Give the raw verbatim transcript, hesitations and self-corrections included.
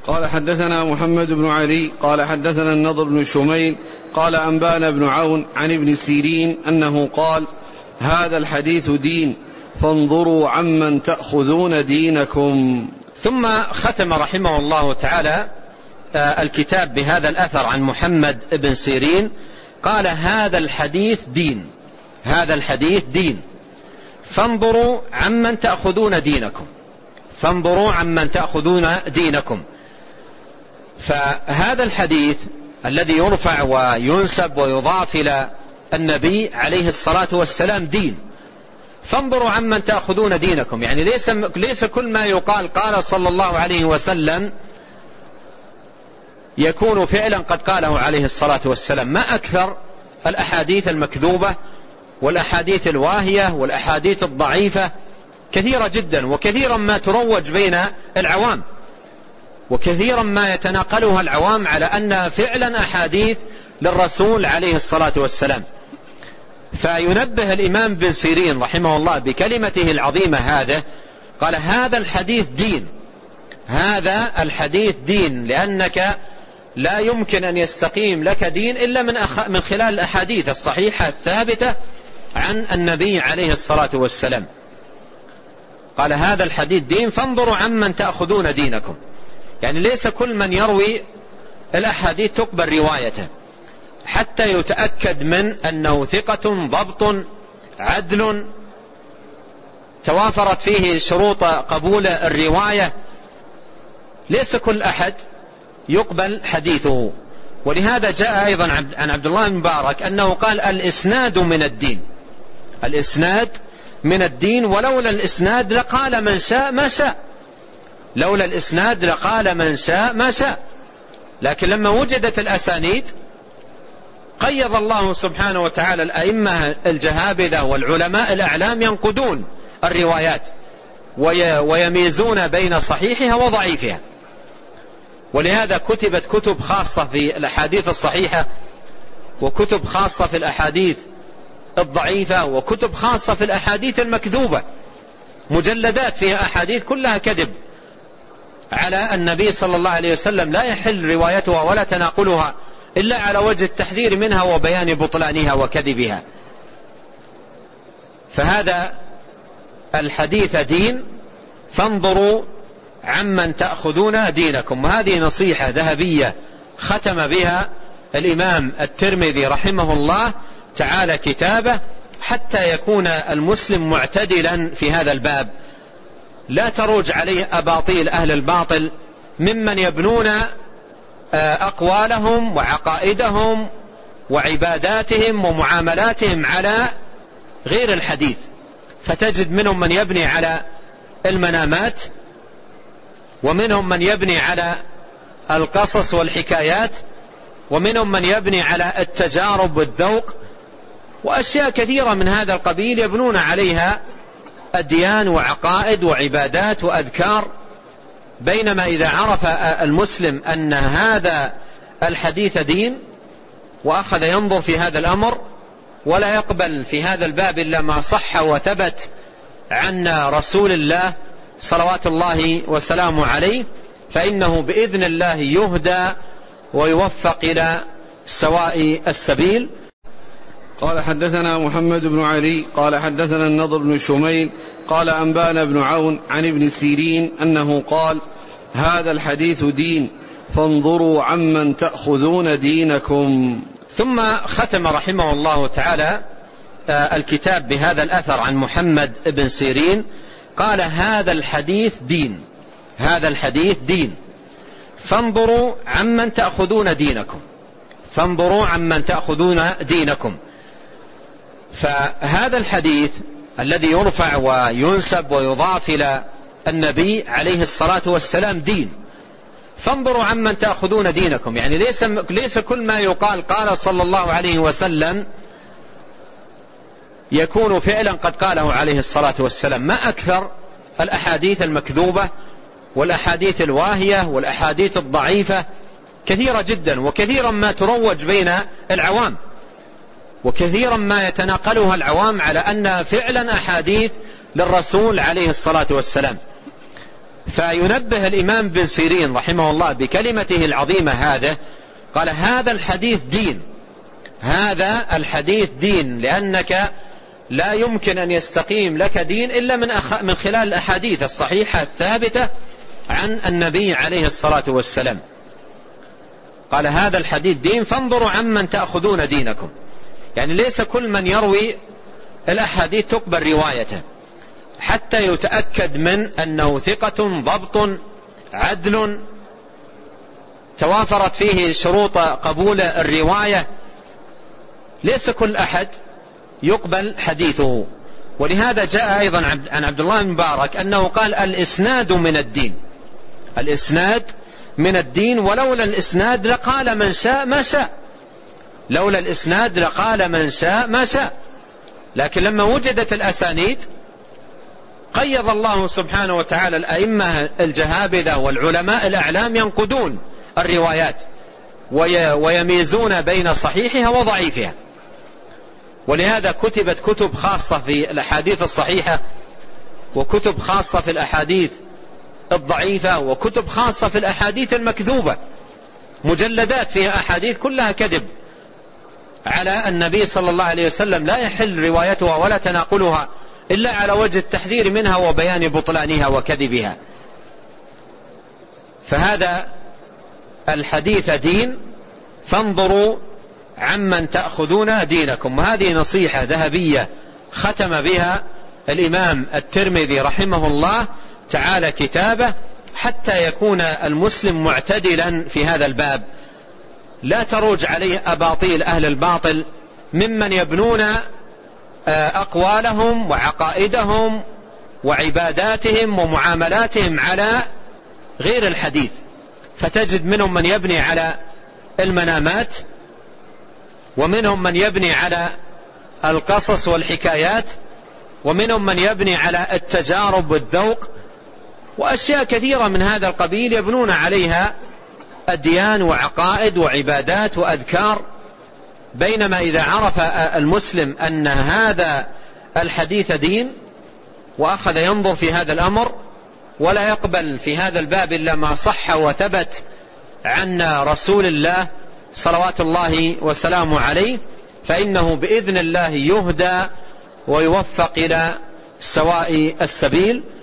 قال حدثنا محمد بن علي قال حدثنا النضر بن شميل قال أنبانا بن عون عن ابن سيرين أنه قال هذا الحديث دين فانظروا عمن تأخذون دينكم. ثم ختم رحمه الله تعالى الكتاب بهذا الأثر عن محمد بن سيرين قال هذا الحديث دين، هذا الحديث دين فانظروا عمن تأخذون دينكم، فانظروا عمن تأخذون دينكم. فهذا الحديث الذي يرفع وينسب ويضاف إلى النبي عليه الصلاة والسلام دين، فانظروا عمن تأخذون دينكم، يعني ليس, ليس كل ما يقال قال صلى الله عليه وسلم يكون فعلا قد قاله عليه الصلاة والسلام. ما أكثر الأحاديث المكذوبة والأحاديث الواهية والأحاديث الضعيفة كثيرة جدا، وكثيرا ما تروج بين العوام، وكثيرا ما يتناقلها العوام على أنها فعلا أحاديث للرسول عليه الصلاة والسلام. فينبه الإمام بن سيرين رحمه الله بكلمته العظيمة هذا، قال هذا الحديث دين، هذا الحديث دين، لأنك لا يمكن أن يستقيم لك دين إلا من, أخ... من خلال الأحاديث الصحيحة الثابتة عن النبي عليه الصلاة والسلام. قال هذا الحديث دين فانظروا عمن تأخذون دينكم، يعني ليس كل من يروي الأحاديث تقبل روايته حتى يتأكد من أنه ثقة ضبط عدل توافرت فيه شروط قبول الرواية، ليس كل أحد يقبل حديثه. ولهذا جاء أيضا عن عبد الله بن مبارك أنه قال الإسناد من الدين، الإسناد من الدين، ولولا الإسناد لقال من شاء ما شاء، لولا الإسناد لقال من شاء ما شاء. لكن لما وجدت الأسانيد قيض الله سبحانه وتعالى الأئمة الجهابذة والعلماء الأعلام ينقدون الروايات ويميزون بين صحيحها وضعيفها. ولهذا كتبت كتب خاصة في الأحاديث الصحيحة، وكتب خاصة في الأحاديث الضعيفة، وكتب خاصة في الأحاديث المكذوبة، مجلدات فيها أحاديث كلها كذب على النبي صلى الله عليه وسلم، لا يحل روايتها ولا تناقلها إلا على وجه التحذير منها وبيان بطلانها وكذبها. فهذا الحديث دين فانظروا عمن تأخذون دينكم. وهذه نصيحة ذهبية ختم بها الإمام الترمذي رحمه الله تعالى كتابه، حتى يكون المسلم معتدلا في هذا الباب، لا تروج عليه أباطيل أهل الباطل ممن يبنون أقوالهم وعقائدهم وعباداتهم ومعاملاتهم على غير الحديث. فتجد منهم من يبني على المنامات، ومنهم من يبني على القصص والحكايات، ومنهم من يبني على التجارب والذوق، وأشياء كثيرة من هذا القبيل يبنون عليها أديان وعقائد وعبادات وأذكار. بينما إذا عرف المسلم أن هذا الحديث دين وأخذ ينظر في هذا الأمر ولا يقبل في هذا الباب إلا ما صح وثبت عن رسول الله صلوات الله وسلامه عليه، فإنه بإذن الله يهدى ويوفق إلى سواء السبيل. قال حدثنا محمد بن علي قال حدثنا النضر بن شميل قال أنبانا بن عون عن ابن سيرين أنه قال هذا الحديث دين فانظروا عمن تأخذون دينكم. ثم ختم رحمه الله تعالى الكتاب بهذا الأثر عن محمد بن سيرين قال هذا الحديث دين، هذا الحديث دين فانظروا عمن تأخذون دينكم، فانظروا عمن تأخذون دينكم. فهذا الحديث الذي يرفع وينسب ويضاف إلى النبي عليه الصلاة والسلام دين، فانظروا عمن تأخذون دينكم، يعني ليس, ليس كل ما يقال قال صلى الله عليه وسلم يكون فعلا قد قاله عليه الصلاة والسلام. ما أكثر الأحاديث المكذوبة والأحاديث الواهية والأحاديث الضعيفة كثيرة جدا، وكثيرا ما تروج بين العوام، وكثيرا ما يتناقلها العوام على أنها فعلا أحاديث للرسول عليه الصلاة والسلام. فينبه الإمام بن سيرين رحمه الله بكلمته العظيمة هذا، قال هذا الحديث دين، هذا الحديث دين، لأنك لا يمكن أن يستقيم لك دين إلا من, أخ... من خلال الأحاديث الصحيحة الثابتة عن النبي عليه الصلاة والسلام. قال هذا الحديث دين فانظروا عمن تأخذون دينكم، يعني ليس كل من يروي الأحاديث تقبل روايته حتى يتأكد من أنه ثقة ضبط عدل توافرت فيه شروط قبول الرواية، ليس كل أحد يقبل حديثه. ولهذا جاء أيضا عن عبد الله بن مبارك أنه قال الإسناد من الدين، الإسناد من الدين، ولولا الإسناد لقال من شاء ما شاء، لولا الإسناد لقال من شاء ما شاء. لكن لما وجدت الأسانيد قيض الله سبحانه وتعالى الأئمة الجهابذة والعلماء الأعلام ينقدون الروايات ويميزون بين صحيحها وضعيفها. ولهذا كتبت كتب خاصة في الأحاديث الصحيحة، وكتب خاصة في الأحاديث الضعيفة، وكتب خاصة في الأحاديث المكذوبة، مجلدات فيها أحاديث كلها كذب على النبي صلى الله عليه وسلم، لا يحل روايتها ولا تناقلها إلا على وجه التحذير منها وبيان بطلانها وكذبها. فهذا الحديث دين فانظروا عمن تأخذون دينكم. وهذه نصيحة ذهبية ختم بها الإمام الترمذي رحمه الله تعالى كتابه، حتى يكون المسلم معتدلا في هذا الباب، لا تروج عليه أباطيل أهل الباطل ممن يبنون أقوالهم وعقائدهم وعباداتهم ومعاملاتهم على غير الحديث. فتجد منهم من يبني على المنامات، ومنهم من يبني على القصص والحكايات، ومنهم من يبني على التجارب والذوق، وأشياء كثيرة من هذا القبيل يبنون عليها أديان وعقائد وعبادات وأذكار. بينما إذا عرف المسلم أن هذا الحديث دين وأخذ ينظر في هذا الأمر ولا يقبل في هذا الباب إلا ما صح وثبت عن رسول الله صلوات الله وسلامه عليه، فإنه بإذن الله يهدى ويوفق إلى سواء السبيل.